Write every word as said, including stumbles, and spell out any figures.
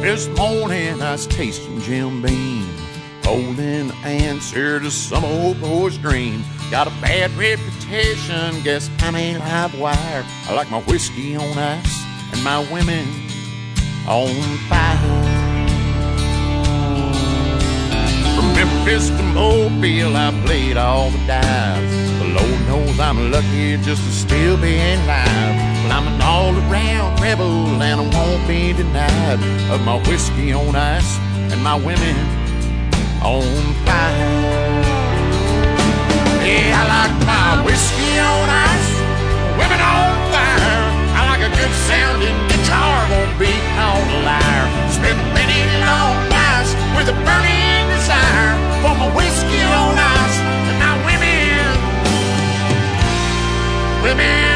This morning I was tasting Jim Beam, holding the answer to some old boy's dream. Got a bad reputation, guess I ain't live wire. I like my whiskey on ice and my women on fire. From Memphis to Mobile, I played all the dives. The Lord knows I'm lucky just to still be alive. Well, I'm an all-around rebel, and I won't be denied of my whiskey on ice and my women on fire. Yeah, I like my whiskey on ice, women on fire. I like a good sounding guitar, won't be called a liar. Spent many long nights with a burning desire for my whiskey on ice and my women, women.